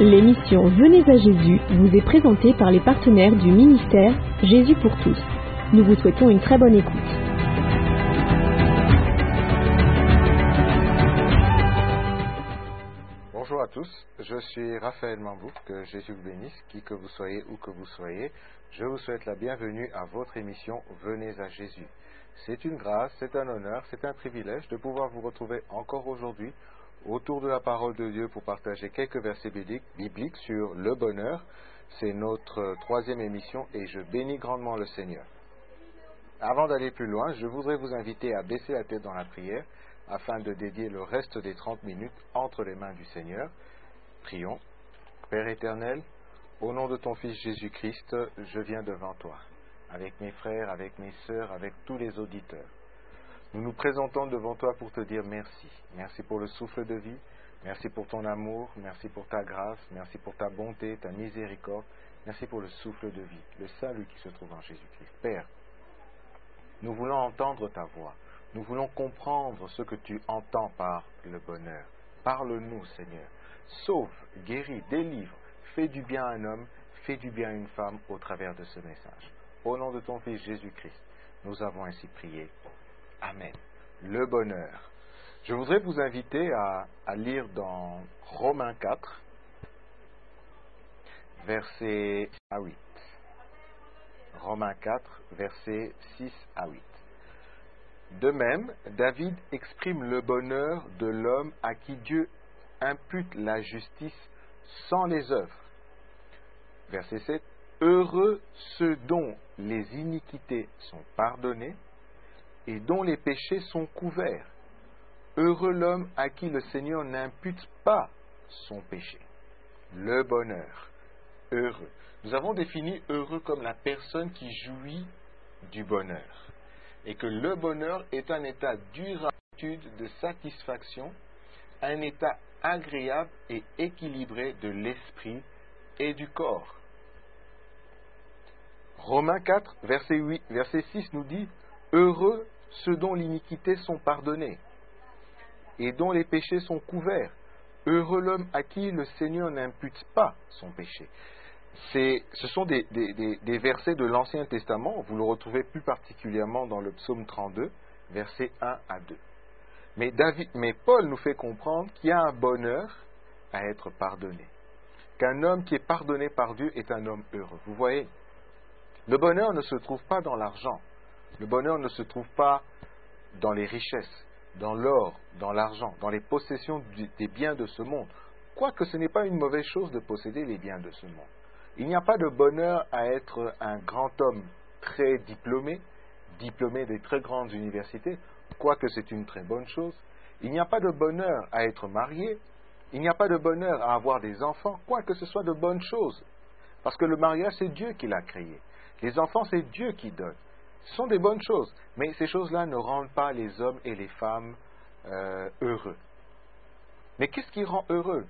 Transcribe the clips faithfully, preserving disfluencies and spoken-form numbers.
L'émission Venez à Jésus vous est présentée par les partenaires du ministère Jésus pour tous. Nous vous souhaitons une très bonne écoute. Bonjour à tous, je suis Raphaël Mambouk, que Jésus vous bénisse, qui que vous soyez, où que vous soyez. Je vous souhaite la bienvenue à votre émission Venez à Jésus. C'est une grâce, c'est un honneur, c'est un privilège de pouvoir vous retrouver encore aujourd'hui autour de la parole de Dieu pour partager quelques versets bibliques sur le bonheur. C'est notre troisième émission et je bénis grandement le Seigneur. Avant d'aller plus loin, je voudrais vous inviter à baisser la tête dans la prière afin de dédier le reste des trente minutes entre les mains du Seigneur. Prions. Père éternel, au nom de ton Fils Jésus-Christ, je viens devant toi, avec mes frères, avec mes sœurs, avec tous les auditeurs. Nous nous présentons devant toi pour te dire merci. Merci pour le souffle de vie, merci pour ton amour, merci pour ta grâce, merci pour ta bonté, ta miséricorde, merci pour le souffle de vie, le salut qui se trouve en Jésus-Christ. Père, nous voulons entendre ta voix, nous voulons comprendre ce que tu entends par le bonheur. Parle-nous, Seigneur. Sauve, guéris, délivre, fais du bien à un homme, fais du bien à une femme au travers de ce message. Au nom de ton Fils Jésus-Christ, nous avons ainsi prié. Amen. Le bonheur. Je voudrais vous inviter à, à lire dans Romains quatre, versets six à huit. Romains quatre, versets six à huit. De même, David exprime le bonheur de l'homme à qui Dieu impute la justice sans les œuvres. Verset sept. Heureux ceux dont les iniquités sont pardonnées et dont les péchés sont couverts. Heureux l'homme à qui le Seigneur n'impute pas son péché. Le bonheur. Heureux. Nous avons défini heureux comme la personne qui jouit du bonheur. Et que le bonheur est un état durable de satisfaction, un état agréable et équilibré de l'esprit et du corps. Romains quatre, verset huit, verset six nous dit « Heureux ceux dont l'iniquité sont pardonnées et dont les péchés sont couverts. Heureux l'homme à qui le Seigneur n'impute pas son péché. » C'est, ce sont des, des, des, des versets de l'Ancien Testament, vous le retrouvez plus particulièrement dans le psaume trente-deux, versets un à deux. Mais, David, mais Paul nous fait comprendre qu'il y a un bonheur à être pardonné. Qu'un homme qui est pardonné par Dieu est un homme heureux. Vous voyez, le bonheur ne se trouve pas dans l'argent. Le bonheur ne se trouve pas dans les richesses, dans l'or, dans l'argent, dans les possessions des biens de ce monde. Quoique ce n'est pas une mauvaise chose de posséder les biens de ce monde. Il n'y a pas de bonheur à être un grand homme très diplômé, diplômé des très grandes universités, quoique c'est une très bonne chose. Il n'y a pas de bonheur à être marié. Il n'y a pas de bonheur à avoir des enfants, quoique ce soit de bonnes choses. Parce que le mariage, c'est Dieu qui l'a créé. Les enfants, c'est Dieu qui donne. Ce sont des bonnes choses, mais ces choses-là ne rendent pas les hommes et les femmes euh, heureux. Mais qu'est-ce qui rend heureux?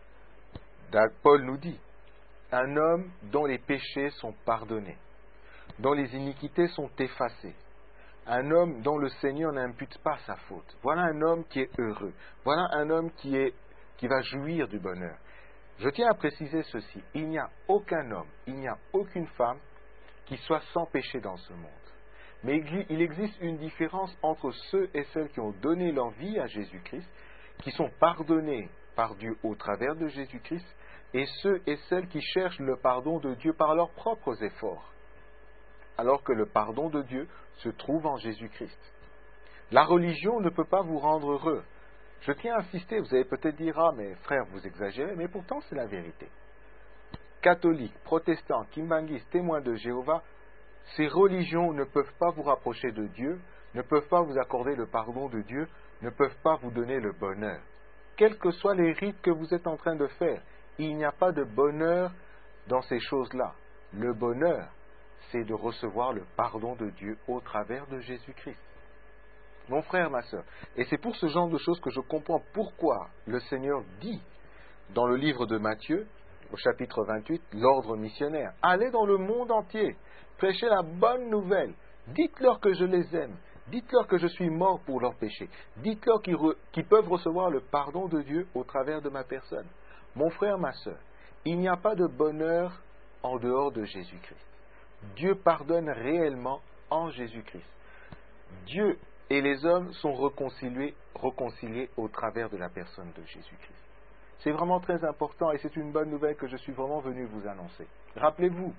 Paul nous dit, un homme dont les péchés sont pardonnés, dont les iniquités sont effacées, un homme dont le Seigneur n'impute pas sa faute. Voilà un homme qui est heureux. Voilà un homme qui, est, qui va jouir du bonheur. Je tiens à préciser ceci, il n'y a aucun homme, il n'y a aucune femme qui soit sans péché dans ce monde. Mais il existe une différence entre ceux et celles qui ont donné leur vie à Jésus-Christ, qui sont pardonnés par Dieu au travers de Jésus-Christ, et ceux et celles qui cherchent le pardon de Dieu par leurs propres efforts, alors que le pardon de Dieu se trouve en Jésus-Christ. La religion ne peut pas vous rendre heureux. Je tiens à insister, vous allez peut-être dire « Ah, mais frère, vous exagérez », mais pourtant c'est la vérité. Catholiques, protestants, kimbanguistes, témoins de Jéhovah, ces religions ne peuvent pas vous rapprocher de Dieu, ne peuvent pas vous accorder le pardon de Dieu, ne peuvent pas vous donner le bonheur. Quels que soient les rites que vous êtes en train de faire, il n'y a pas de bonheur dans ces choses-là. Le bonheur, c'est de recevoir le pardon de Dieu au travers de Jésus-Christ. Mon frère, ma sœur, et c'est pour ce genre de choses que je comprends pourquoi le Seigneur dit dans le livre de Matthieu, au chapitre vingt-huit, l'ordre missionnaire. Allez dans le monde entier, prêchez la bonne nouvelle, dites-leur que je les aime, dites-leur que je suis mort pour leurs péchés, dites-leur qu'ils, re, qu'ils peuvent recevoir le pardon de Dieu au travers de ma personne. Mon frère, ma sœur, Il n'y a pas de bonheur en dehors de Jésus-Christ. Dieu pardonne réellement en Jésus-Christ. Dieu et les hommes sont réconciliés, réconciliés au travers de la personne de Jésus-Christ. C'est vraiment très important et c'est une bonne nouvelle que je suis vraiment venu vous annoncer. Rappelez-vous,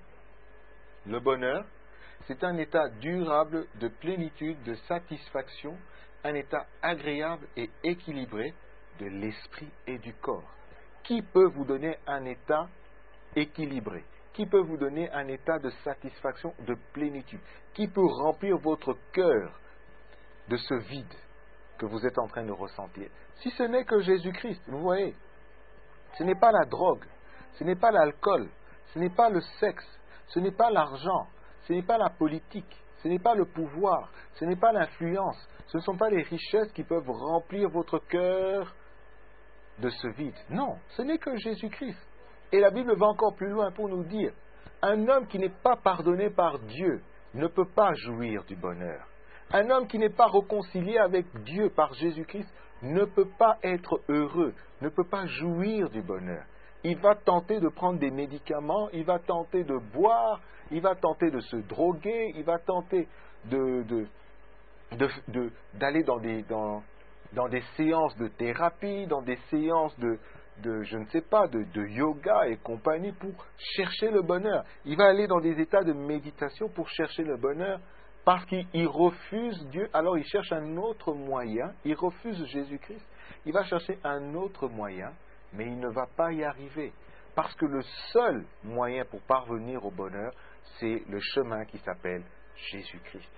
le bonheur, c'est un état durable de plénitude, de satisfaction, un état agréable et équilibré de l'esprit et du corps. Qui peut vous donner un état équilibré? Qui peut vous donner un état de satisfaction, de plénitude? Qui peut remplir votre cœur de ce vide que vous êtes en train de ressentir? Si ce n'est que Jésus-Christ, vous voyez, ce n'est pas la drogue, ce n'est pas l'alcool, ce n'est pas le sexe, ce n'est pas l'argent, ce n'est pas la politique, ce n'est pas le pouvoir, ce n'est pas l'influence, ce ne sont pas les richesses qui peuvent remplir votre cœur de ce vide. Non, ce n'est que Jésus-Christ. Et la Bible va encore plus loin pour nous dire, un homme qui n'est pas pardonné par Dieu ne peut pas jouir du bonheur. Un homme qui n'est pas réconcilié avec Dieu par Jésus-Christ ne peut pas être heureux, ne peut pas jouir du bonheur. Il va tenter de prendre des médicaments, il va tenter de boire, il va tenter de se droguer, il va tenter de, de, de, de, d'aller dans des, dans, dans des séances de thérapie, dans des séances de, de je ne sais pas, de, de yoga et compagnie pour chercher le bonheur. Il va aller dans des états de méditation pour chercher le bonheur parce qu'il refuse Dieu, alors il cherche un autre moyen, il refuse Jésus-Christ, il va chercher un autre moyen, mais il ne va pas y arriver. Parce que le seul moyen pour parvenir au bonheur, c'est le chemin qui s'appelle Jésus-Christ.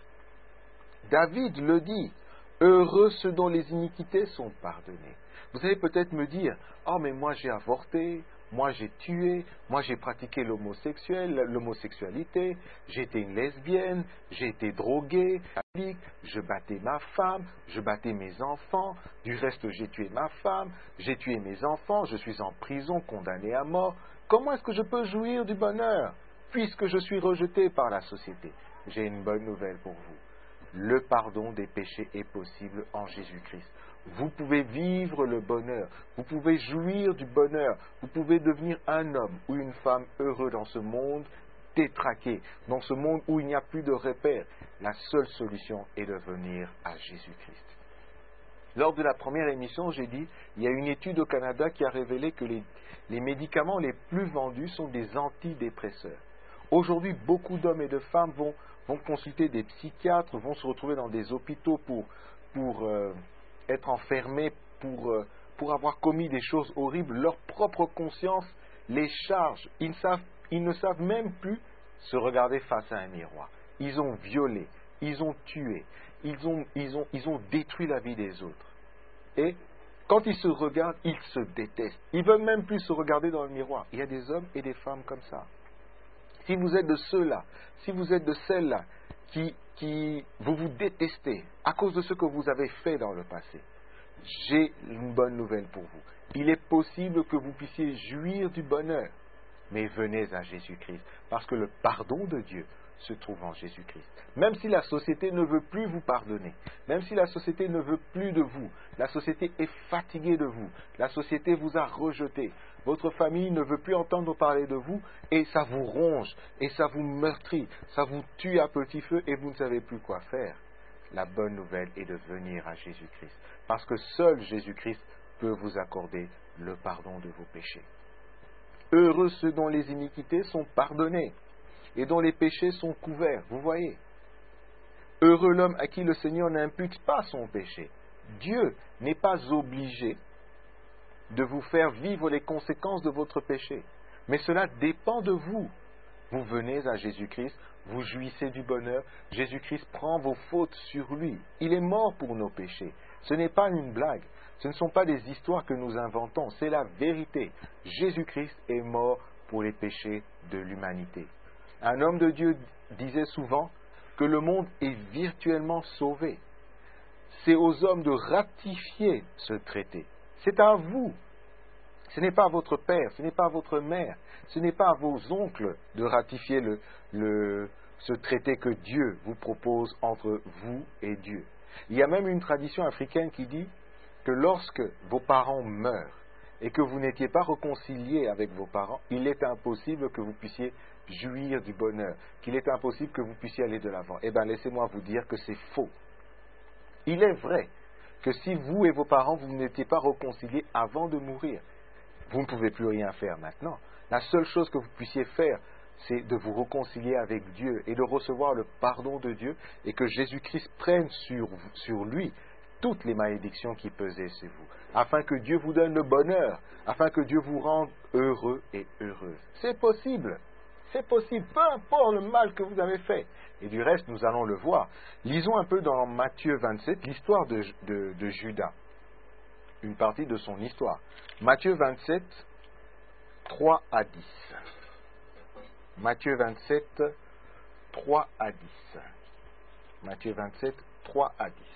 David le dit, heureux ceux dont les iniquités sont pardonnées. Vous allez peut-être me dire, oh mais moi j'ai avorté, moi j'ai tué, moi j'ai pratiqué l'homosexuel, l'homosexualité, j'ai été une lesbienne, j'ai été drogué, je battais ma femme, je battais mes enfants, du reste j'ai tué ma femme, j'ai tué mes enfants, je suis en prison condamné à mort. Comment est-ce que je peux jouir du bonheur puisque je suis rejeté par la société? J'ai une bonne nouvelle pour vous. Le pardon des péchés est possible en Jésus-Christ. Vous pouvez vivre le bonheur, vous pouvez jouir du bonheur, vous pouvez devenir un homme ou une femme heureux dans ce monde détraqué, dans ce monde où il n'y a plus de repères. La seule solution est de venir à Jésus-Christ. Lors de la première émission, j'ai dit, il y a une étude au Canada qui a révélé que les, les médicaments les plus vendus sont des antidépresseurs. Aujourd'hui, beaucoup d'hommes et de femmes vont, vont consulter des psychiatres, vont se retrouver dans des hôpitaux pour... pour euh, être enfermés, pour, euh, pour avoir commis des choses horribles. Leur propre conscience les charge. Ils ne savent, ils ne savent même plus se regarder face à un miroir. Ils ont violé, ils ont tué, ils ont, ils ont, ils ont détruit la vie des autres. Et quand ils se regardent, ils se détestent. Ils ne veulent même plus se regarder dans le miroir. Il y a des hommes et des femmes comme ça. Si vous êtes de ceux-là, si vous êtes de celles-là, qui, qui vous vous détestez à cause de ce que vous avez fait dans le passé, j'ai une bonne nouvelle pour vous. Il est possible que vous puissiez jouir du bonheur, mais venez à Jésus-Christ, parce que le pardon de Dieu se trouve en Jésus-Christ. Même si la société ne veut plus vous pardonner, même si la société ne veut plus de vous, la société est fatiguée de vous, la société vous a rejeté, votre famille ne veut plus entendre parler de vous et ça vous ronge, et ça vous meurtrit, ça vous tue à petit feu et vous ne savez plus quoi faire. La bonne nouvelle est de venir à Jésus-Christ, parce que seul Jésus-Christ peut vous accorder le pardon de vos péchés. Heureux ceux dont les iniquités sont pardonnées et dont les péchés sont couverts. Vous voyez, heureux l'homme à qui le Seigneur n'impute pas son péché. Dieu n'est pas obligé de vous faire vivre les conséquences de votre péché, mais cela dépend de vous. Vous venez à Jésus-Christ, vous jouissez du bonheur, Jésus-Christ prend vos fautes sur lui. Il est mort pour nos péchés. Ce n'est pas une blague, ce ne sont pas des histoires que nous inventons, c'est la vérité. Jésus-Christ est mort pour les péchés de l'humanité. Un homme de Dieu disait souvent que le monde est virtuellement sauvé. C'est aux hommes de ratifier ce traité. C'est à vous. Ce n'est pas à votre père, ce n'est pas à votre mère, ce n'est pas à vos oncles de ratifier le, le, ce traité que Dieu vous propose entre vous et Dieu. Il y a même une tradition africaine qui dit que lorsque vos parents meurent et que vous n'étiez pas réconcilié avec vos parents, il est impossible que vous puissiez jouir du bonheur, qu'il est impossible que vous puissiez aller de l'avant. Eh bien, laissez-moi vous dire que c'est faux. Il est vrai que si vous et vos parents, vous n'étiez pas réconciliés avant de mourir, vous ne pouvez plus rien faire maintenant. La seule chose que vous puissiez faire, c'est de vous réconcilier avec Dieu et de recevoir le pardon de Dieu et que Jésus-Christ prenne sur, sur lui toutes les malédictions qui pesaient sur vous, afin que Dieu vous donne le bonheur, afin que Dieu vous rende heureux et heureuse. C'est possible, c'est possible, peu importe le mal que vous avez fait. Et du reste, nous allons le voir. Lisons un peu dans Matthieu vingt-sept l'histoire de, de, de Judas, une partie de son histoire. Matthieu vingt-sept, trois à dix. Matthieu vingt-sept, trois à dix. Matthieu vingt-sept, trois à dix.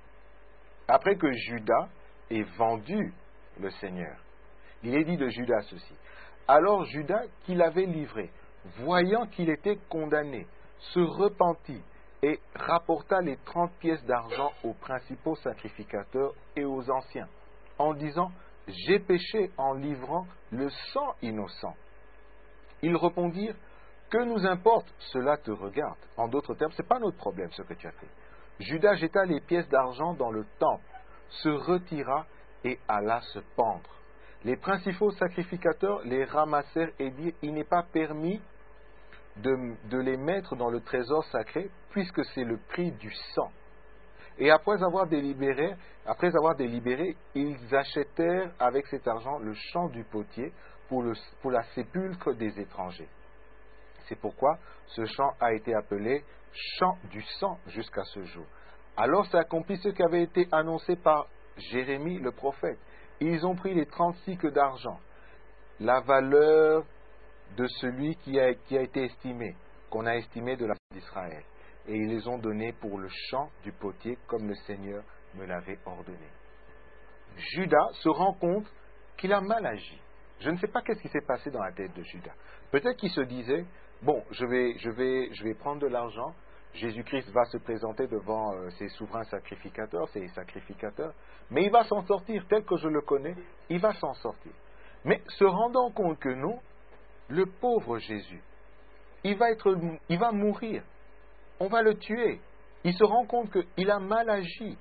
Après que Judas ait vendu le Seigneur, il est dit de Judas ceci. Alors Judas, qui l'avait livré, voyant qu'il était condamné, se repentit et rapporta les trente pièces d'argent aux principaux sacrificateurs et aux anciens, en disant « J'ai péché en livrant le sang innocent. » Ils répondirent « Que nous importe, cela te regarde. » En d'autres termes, ce n'est pas notre problème ce que tu as fait. Judas jeta les pièces d'argent dans le temple, se retira et alla se pendre. Les principaux sacrificateurs les ramassèrent et dirent « Il n'est pas permis de, de les mettre dans le trésor sacré, puisque c'est le prix du sang. » Et après avoir délibéré, après avoir délibéré, ils achetèrent avec cet argent le champ du potier pour, le, pour la sépulcre des étrangers. C'est pourquoi ce champ a été appelé champ du sang jusqu'à ce jour. Alors s'accomplit ce qui avait été annoncé par Jérémie le prophète. Ils ont pris les trente cycles d'argent, la valeur de celui qui a, qui a été estimé, qu'on a estimé de la d'Israël. Et ils les ont donnés pour le champ du potier, comme le Seigneur me l'avait ordonné. Judas se rend compte qu'il a mal agi. Je ne sais pas qu'est-ce qui s'est passé dans la tête de Judas. Peut-être qu'il se disait, bon, je vais, je vais, je vais prendre de l'argent, Jésus-Christ va se présenter devant euh, ses souverains sacrificateurs, ses sacrificateurs, mais il va s'en sortir, tel que je le connais, il va s'en sortir. Mais se rendant compte que non, le pauvre Jésus, il va, être, il va mourir, on va le tuer. Il se rend compte qu'il a mal agi,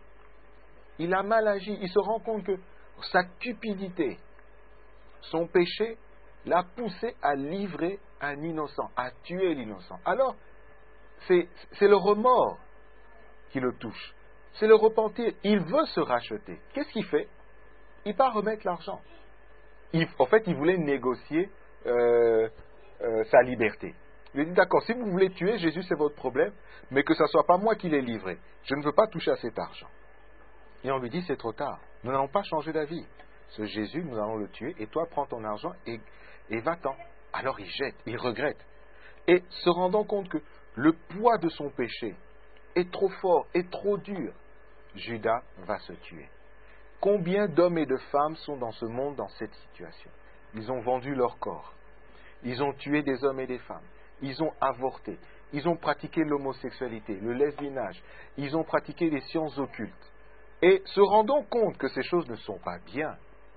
il a mal agi, il se rend compte que sa cupidité, son péché, l'a poussé à livrer un innocent, à tuer l'innocent. Alors, c'est, c'est le remords qui le touche. C'est le repentir. Il veut se racheter. Qu'est-ce qu'il fait? Il part remettre l'argent. Il, en fait, il voulait négocier euh, euh, sa liberté. Il dit, d'accord, si vous voulez tuer Jésus, c'est votre problème, mais que ce ne soit pas moi qui l'ai livré. Je ne veux pas toucher à cet argent. Et on lui dit, c'est trop tard. Nous n'allons pas changer d'avis. Ce Jésus, nous allons le tuer, et toi, prends ton argent et, et va-t'en. Alors il jette, il regrette. Et se rendant compte que le poids de son péché est trop fort, est trop dur, Judas va se tuer. Combien d'hommes et de femmes sont dans ce monde dans cette situation? Ils ont vendu leur corps. Ils ont tué des hommes et des femmes. Ils ont avorté. Ils ont pratiqué l'homosexualité, le lesbiennage. Ils ont pratiqué les sciences occultes. Et se rendant compte que ces choses ne sont pas bien,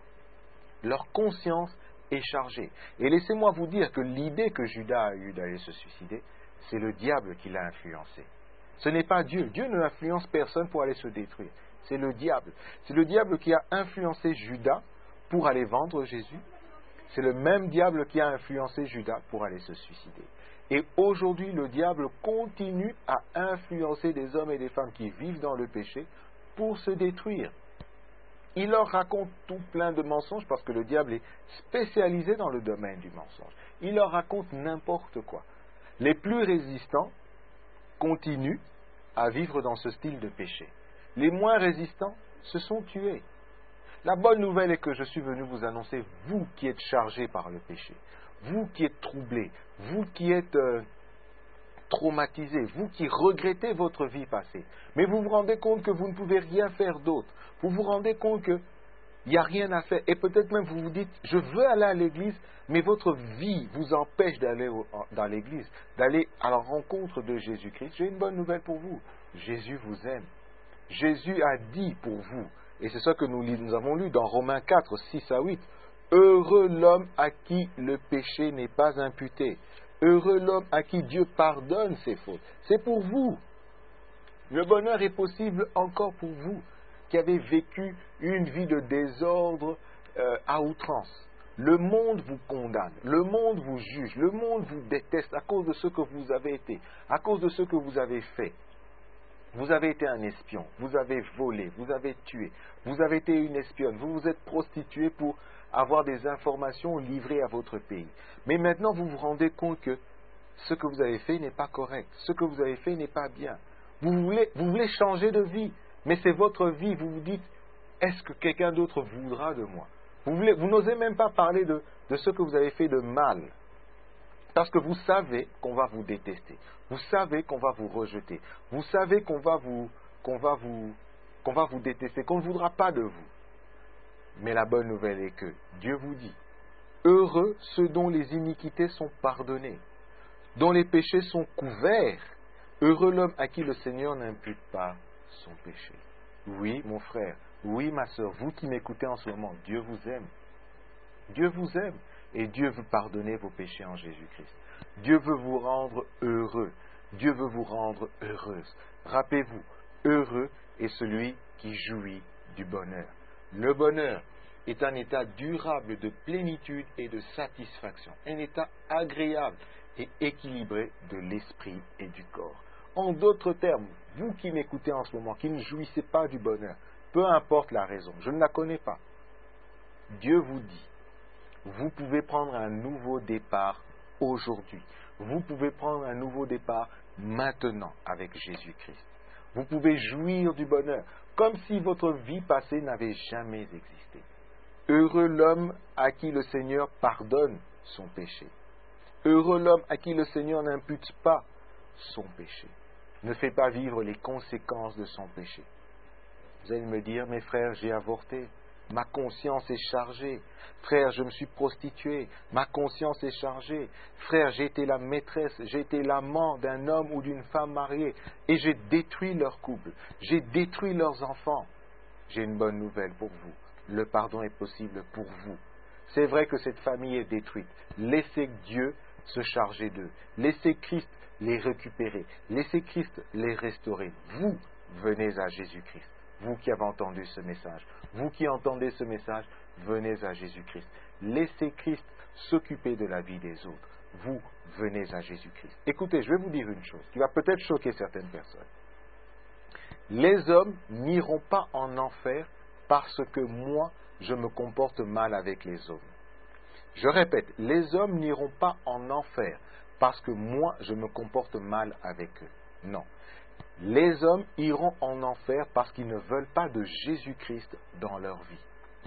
leur conscience est chargée. Et laissez-moi vous dire que l'idée que Judas a eue d'aller se suicider, c'est le diable qui l'a influencé. Ce n'est pas Dieu. Dieu ne influence personne pour aller se détruire. C'est le diable. C'est le diable qui a influencé Judas pour aller vendre Jésus. C'est le même diable qui a influencé Judas pour aller se suicider. Et aujourd'hui, le diable continue à influencer des hommes et des femmes qui vivent dans le péché pour se détruire. Il leur raconte tout plein de mensonges parce que le diable est spécialisé dans le domaine du mensonge. Il leur raconte n'importe quoi. Les plus résistants continuent à vivre dans ce style de péché. Les moins résistants se sont tués. La bonne nouvelle est que je suis venu vous annoncer, vous qui êtes chargés par le péché, vous qui êtes troublés, vous qui êtes euh, traumatisés, vous qui regrettez votre vie passée, mais vous vous rendez compte que vous ne pouvez rien faire d'autre, vous vous rendez compte qu'il n'y a rien à faire, et peut-être même vous vous dites, je veux aller à l'église, mais votre vie vous empêche d'aller au, dans l'église, d'aller à la rencontre de Jésus-Christ. J'ai une bonne nouvelle pour vous, Jésus vous aime. Jésus a dit pour vous, et c'est ça que nous, nous avons lu dans Romains quatre, six à huit, Heureux l'homme à qui le péché n'est pas imputé. Heureux l'homme à qui Dieu pardonne ses fautes. C'est pour vous. Le bonheur est possible encore pour vous qui avez vécu une vie de désordre euh, à outrance. Le monde vous condamne, le monde vous juge, le monde vous déteste à cause de ce que vous avez été, à cause de ce que vous avez fait. Vous avez été un espion, vous avez volé, vous avez tué, vous avez été une espionne, vous vous êtes prostitué pour avoir des informations livrées à votre pays. Mais maintenant, vous vous rendez compte que ce que vous avez fait n'est pas correct, ce que vous avez fait n'est pas bien. Vous voulez, vous voulez changer de vie, mais c'est votre vie. Vous vous dites, est-ce que quelqu'un d'autre voudra de moi? Vous, voulez, vous n'osez même pas parler de, de ce que vous avez fait de mal. Parce que vous savez qu'on va vous détester. Vous savez qu'on va vous rejeter. Vous savez qu'on va vous, qu'on va vous, qu'on va vous détester, qu'on ne voudra pas de vous. Mais la bonne nouvelle est que Dieu vous dit, heureux ceux dont les iniquités sont pardonnées, dont les péchés sont couverts. Heureux l'homme à qui le Seigneur n'impute pas son péché. Oui, mon frère, oui, ma sœur, vous qui m'écoutez en ce moment, Dieu vous aime. Dieu vous aime et Dieu veut pardonner vos péchés en Jésus-Christ. Dieu veut vous rendre heureux. Dieu veut vous rendre heureuse. Rappelez-vous, heureux est celui qui jouit du bonheur. Le bonheur est un état durable de plénitude et de satisfaction, un état agréable et équilibré de l'esprit et du corps. En d'autres termes, vous qui m'écoutez en ce moment, qui ne jouissez pas du bonheur, peu importe la raison, je ne la connais pas, Dieu vous dit, vous pouvez prendre un nouveau départ aujourd'hui. Vous pouvez prendre un nouveau départ maintenant avec Jésus-Christ. Vous pouvez jouir du bonheur, comme si votre vie passée n'avait jamais existé. Heureux l'homme à qui le Seigneur pardonne son péché. Heureux l'homme à qui le Seigneur n'impute pas son péché. Ne fait pas vivre les conséquences de son péché. Vous allez me dire, mes frères, j'ai avorté. Ma conscience est chargée. Frère, je me suis prostitué. Ma conscience est chargée. Frère, j'ai été la maîtresse, j'ai été l'amant d'un homme ou d'une femme mariée et j'ai détruit leur couple. J'ai détruit leurs enfants. J'ai une bonne nouvelle pour vous. Le pardon est possible pour vous. C'est vrai que cette famille est détruite. Laissez Dieu se charger d'eux. Laissez Christ les récupérer. Laissez Christ les restaurer. Vous venez à Jésus-Christ. Vous qui avez entendu ce message, vous qui entendez ce message, venez à Jésus-Christ. Laissez Christ s'occuper de la vie des autres. Vous venez à Jésus-Christ. Écoutez, je vais vous dire une chose qui va peut-être choquer certaines personnes. Les hommes n'iront pas en enfer parce que moi, je me comporte mal avec les hommes. Je répète, les hommes n'iront pas en enfer parce que moi, je me comporte mal avec eux. Non. Les hommes iront en enfer parce qu'ils ne veulent pas de Jésus-Christ dans leur vie.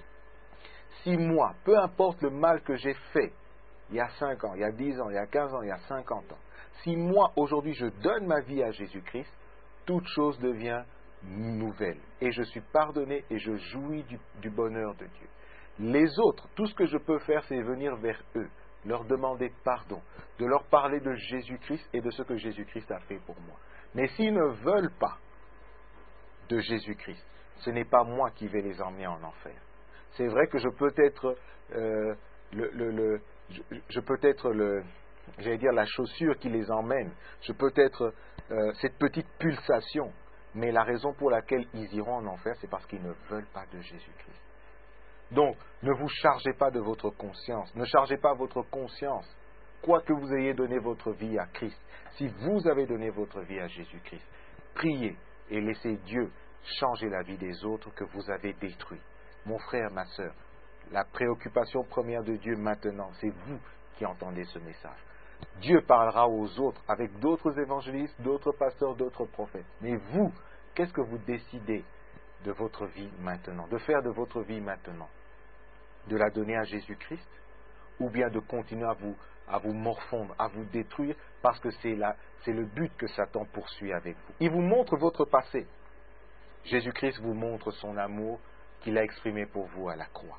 Si moi, peu importe le mal que j'ai fait, il y a cinq ans, il y a dix ans, il y a quinze ans, il y a cinquante ans, si moi, aujourd'hui, je donne ma vie à Jésus-Christ, toute chose devient nouvelle. Et je suis pardonné et je jouis du, du bonheur de Dieu. Les autres, tout ce que je peux faire, c'est venir vers eux, leur demander pardon, de leur parler de Jésus-Christ et de ce que Jésus-Christ a fait pour moi. Mais s'ils ne veulent pas de Jésus-Christ, ce n'est pas moi qui vais les emmener en enfer. C'est vrai que je peux être euh, le, le, le, je, je peux être le, j'allais dire la chaussure qui les emmène. Je peux être euh, cette petite pulsation. Mais la raison pour laquelle ils iront en enfer, c'est parce qu'ils ne veulent pas de Jésus-Christ. Donc, ne vous chargez pas de votre conscience. Ne chargez pas votre conscience. Quoi que vous ayez donné votre vie à Christ, si vous avez donné votre vie à Jésus-Christ, priez et laissez Dieu changer la vie des autres que vous avez détruits. Mon frère, ma sœur, la préoccupation première de Dieu maintenant, c'est vous qui entendez ce message. Dieu parlera aux autres avec d'autres évangélistes, d'autres pasteurs, d'autres prophètes. Mais vous, qu'est-ce que vous décidez de votre vie maintenant, de faire de votre vie maintenant? De la donner à Jésus-Christ? Ou bien de continuer à vous, à vous morfondre, à vous détruire, parce que c'est, la, c'est le but que Satan poursuit avec vous. Il vous montre votre passé. Jésus-Christ vous montre son amour qu'il a exprimé pour vous à la croix.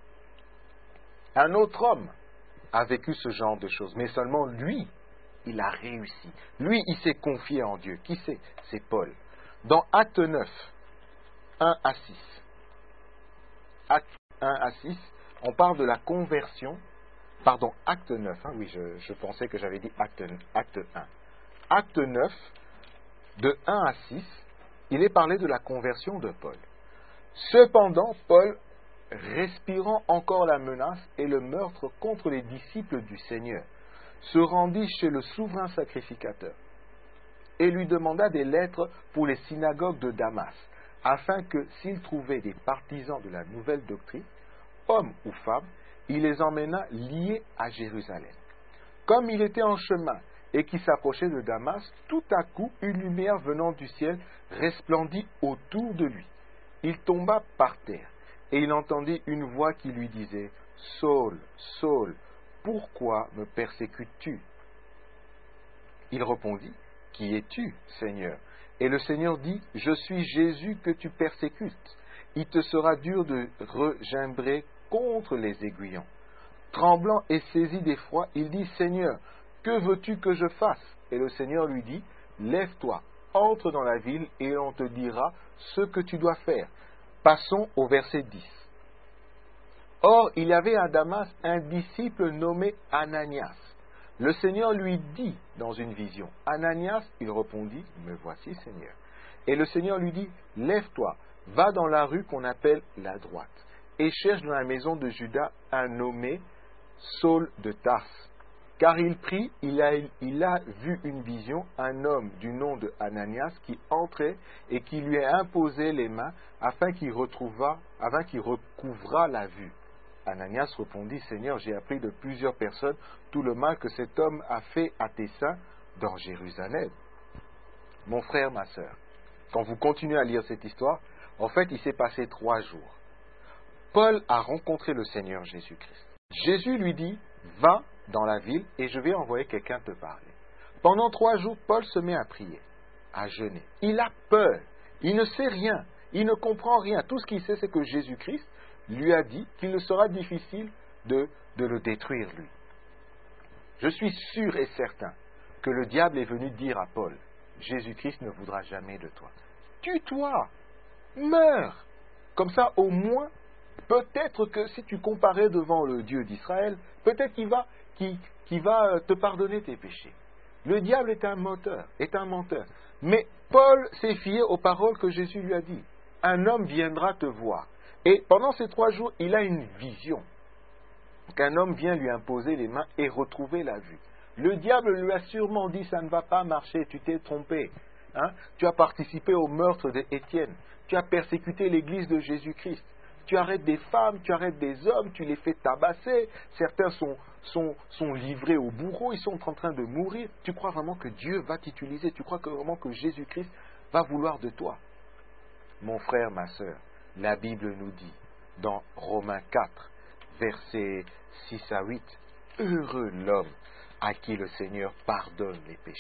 Un autre homme a vécu ce genre de choses, mais seulement lui, il a réussi. Lui, il s'est confié en Dieu. Qui c'est? C'est Paul. Dans Actes neuf, un à six. Actes un à six, on parle de la conversion, pardon, acte neuf, hein, oui, je, je pensais que j'avais dit acte, acte un. Acte neuf, de un à six, il est parlé de la conversion de Paul. Cependant, Paul, respirant encore la menace et le meurtre contre les disciples du Seigneur, se rendit chez le souverain sacrificateur et lui demanda des lettres pour les synagogues de Damas, afin que, s'il trouvait des partisans de la nouvelle doctrine, hommes ou femmes, il les emmena liés à Jérusalem. Comme il était en chemin et qu'il s'approchait de Damas, tout à coup, une lumière venant du ciel resplendit autour de lui. Il tomba par terre, et il entendit une voix qui lui disait « Saul, Saul, pourquoi me persécutes-tu » Il répondit « Qui es-tu, Seigneur » Et le Seigneur dit « Je suis Jésus que tu persécutes. Il te sera dur de regimbrer contre les aiguillons. » Tremblant et saisi d'effroi, il dit « Seigneur, que veux-tu que je fasse » Et le Seigneur lui dit « Lève-toi, entre dans la ville et on te dira ce que tu dois faire. » Passons au verset dix. Or, il y avait à Damas un disciple nommé Ananias. Le Seigneur lui dit dans une vision, « Ananias » Il répondit, « Me voici, Seigneur. » Et le Seigneur lui dit, « Lève-toi, va dans la rue qu'on appelle la droite, et cherche dans la maison de Judas un nommé Saul de Tarse. Car il prie, il a, il a vu une vision, un homme du nom de Ananias qui entrait et qui lui a imposé les mains afin qu'il retrouvât, afin qu'il recouvrât la vue. Ananias répondit, Seigneur, j'ai appris de plusieurs personnes tout le mal que cet homme a fait à tes saints dans Jérusalem. Mon frère, ma sœur, quand vous continuez à lire cette histoire, en fait, il s'est passé trois jours. Paul a rencontré le Seigneur Jésus-Christ. Jésus lui dit, va dans la ville et je vais envoyer quelqu'un te parler. Pendant trois jours, Paul se met à prier, à jeûner. Il a peur, il ne sait rien, il ne comprend rien. Tout ce qu'il sait, c'est que Jésus-Christ lui a dit qu'il ne sera difficile de, de le détruire, lui. Je suis sûr et certain que le diable est venu dire à Paul, Jésus-Christ ne voudra jamais de toi. Tue-toi, meurs. Comme ça, au moins, peut-être que si tu comparais devant le Dieu d'Israël, peut-être qu'il va, qu'il, qu'il va te pardonner tes péchés. Le diable est un menteur, est un menteur. Mais Paul s'est fié aux paroles que Jésus lui a dit. Un homme viendra te voir. Et pendant ces trois jours, il a une vision. Qu'un homme vient lui imposer les mains et retrouver la vue. Le diable lui a sûrement dit, ça ne va pas marcher, tu t'es trompé. Hein? Tu as participé au meurtre d'Étienne. Tu as persécuté l'église de Jésus-Christ. Tu arrêtes des femmes, tu arrêtes des hommes, tu les fais tabasser. Certains sont, sont, sont livrés au bourreau, ils sont en train de mourir. Tu crois vraiment que Dieu va t'utiliser? Tu crois que vraiment que Jésus-Christ va vouloir de toi? Mon frère, ma sœur, la Bible nous dit dans Romains quatre, versets six à huit, « Heureux l'homme à qui le Seigneur pardonne les péchés. »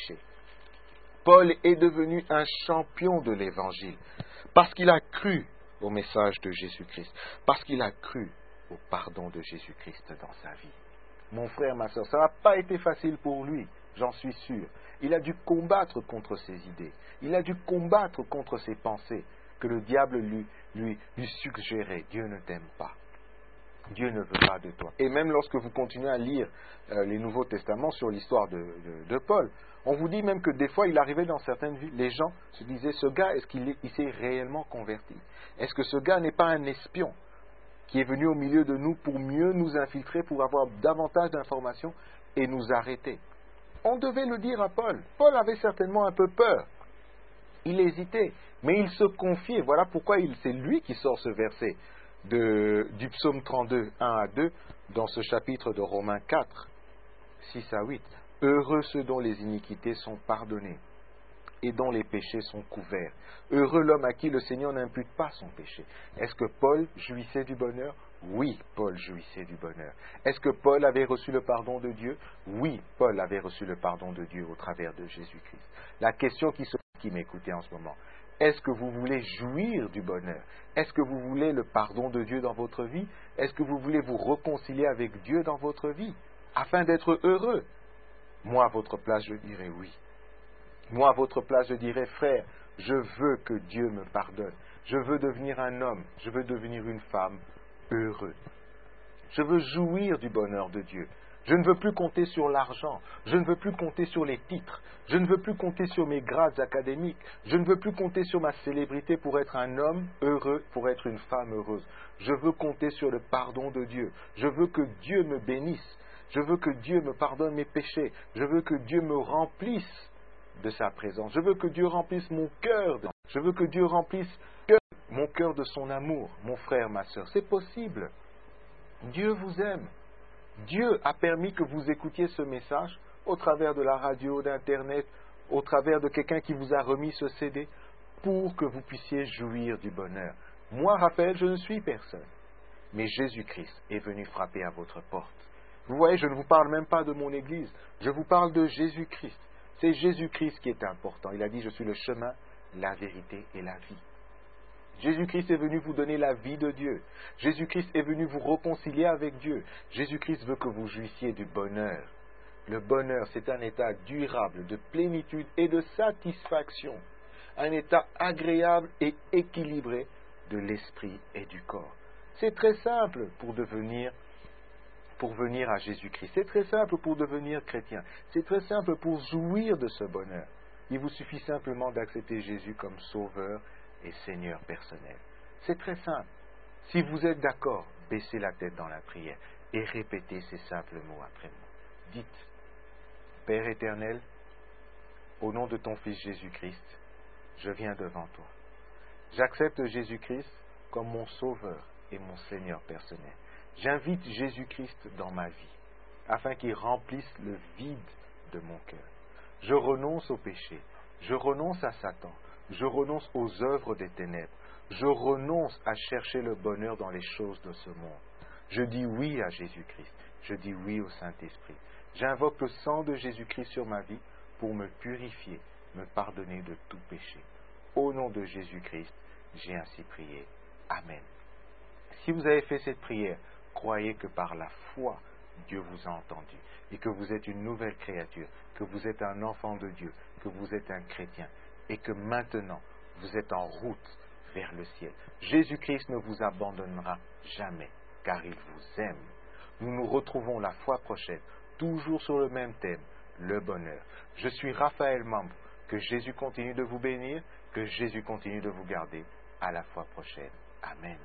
Paul est devenu un champion de l'Évangile parce qu'il a cru au message de Jésus-Christ, parce qu'il a cru au pardon de Jésus-Christ dans sa vie. Mon frère, ma soeur, ça n'a pas été facile pour lui, j'en suis sûr. Il a dû combattre contre ses idées, il a dû combattre contre ses pensées que le diable lui, lui, lui suggérait. Dieu ne t'aime pas. Dieu ne veut pas de toi. Et même lorsque vous continuez à lire euh, les Nouveaux Testaments sur l'histoire de, de, de Paul, on vous dit même que des fois, il arrivait dans certaines villes, les gens se disaient, ce gars, est-ce qu'il est, il s'est réellement converti? Est-ce que ce gars n'est pas un espion qui est venu au milieu de nous pour mieux nous infiltrer, pour avoir davantage d'informations et nous arrêter? On devait le dire à Paul. Paul avait certainement un peu peur. Il hésitait, mais il se confiait. Voilà pourquoi il, c'est lui qui sort ce verset de, du psaume trente-deux, un à deux, dans ce chapitre de Romains quatre, six à huit. Heureux ceux dont les iniquités sont pardonnées et dont les péchés sont couverts. Heureux l'homme à qui le Seigneur n'impute pas son péché. Est-ce que Paul jouissait du bonheur? Oui, Paul jouissait du bonheur. Est-ce que Paul avait reçu le pardon de Dieu? Oui, Paul avait reçu le pardon de Dieu au travers de Jésus-Christ. La question qui se qui m'écoutez en ce moment, est-ce que vous voulez jouir du bonheur? Est-ce que vous voulez le pardon de Dieu dans votre vie? Est-ce que vous voulez vous réconcilier avec Dieu dans votre vie afin d'être heureux? Moi, à votre place, je dirais oui. Moi, à votre place, je dirais, frère, je veux que Dieu me pardonne. Je veux devenir un homme, je veux devenir une femme heureux. Je veux jouir du bonheur de Dieu. Je ne veux plus compter sur l'argent. Je ne veux plus compter sur les titres. Je ne veux plus compter sur mes grades académiques. Je ne veux plus compter sur ma célébrité pour être un homme heureux, pour être une femme heureuse. Je veux compter sur le pardon de Dieu. Je veux que Dieu me bénisse. Je veux que Dieu me pardonne mes péchés. Je veux que Dieu me remplisse de sa présence. Je veux que Dieu remplisse mon cœur. De... Je veux que Dieu remplisse mon cœur de son amour. Mon frère, ma sœur, c'est possible. Dieu vous aime. Dieu a permis que vous écoutiez ce message au travers de la radio, d'Internet, au travers de quelqu'un qui vous a remis ce C D, pour que vous puissiez jouir du bonheur. Moi, Raphaël, je ne suis personne. Mais Jésus-Christ est venu frapper à votre porte. Vous voyez, je ne vous parle même pas de mon Église. Je vous parle de Jésus-Christ. C'est Jésus-Christ qui est important. Il a dit, je suis le chemin, la vérité et la vie. Jésus-Christ est venu vous donner la vie de Dieu. Jésus-Christ est venu vous réconcilier avec Dieu. Jésus-Christ veut que vous jouissiez du bonheur. Le bonheur, c'est un état durable de plénitude et de satisfaction. Un état agréable et équilibré de l'esprit et du corps. C'est très simple pour devenir, pour venir à Jésus-Christ. C'est très simple pour devenir chrétien. C'est très simple pour jouir de ce bonheur. Il vous suffit simplement d'accepter Jésus comme sauveur et Seigneur personnel. C'est très simple. Si vous êtes d'accord, baissez la tête dans la prière et répétez ces simples mots après moi. Dites, Père éternel, au nom de ton Fils Jésus-Christ, je viens devant toi. J'accepte Jésus-Christ comme mon sauveur et mon Seigneur personnel. J'invite Jésus-Christ dans ma vie, afin qu'il remplisse le vide de mon cœur. Je renonce au péché, je renonce à Satan, je renonce aux œuvres des ténèbres. Je renonce à chercher le bonheur dans les choses de ce monde. Je dis oui à Jésus-Christ. Je dis oui au Saint-Esprit. J'invoque le sang de Jésus-Christ sur ma vie pour me purifier, me pardonner de tout péché. Au nom de Jésus-Christ, j'ai ainsi prié. Amen. Si vous avez fait cette prière, croyez que par la foi, Dieu vous a entendu et que vous êtes une nouvelle créature, que vous êtes un enfant de Dieu, que vous êtes un chrétien. Et que maintenant, vous êtes en route vers le ciel. Jésus-Christ ne vous abandonnera jamais, car il vous aime. Nous nous retrouvons la fois prochaine, toujours sur le même thème, le bonheur. Je suis Raphaël Mambo. Que Jésus continue de vous bénir, que Jésus continue de vous garder. À la fois prochaine. Amen.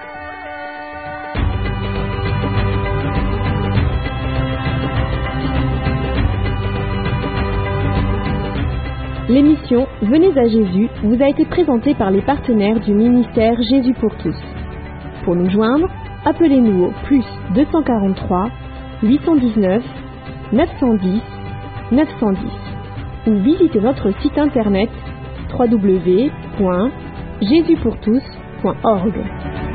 L'émission Venez à Jésus vous a été présentée par les partenaires du ministère Jésus pour tous. Pour nous joindre, appelez-nous au plus deux cent quarante-trois, huit cent dix-neuf, neuf cent dix, neuf cent dix ou visitez notre site internet w w w point jésus pour tous point org.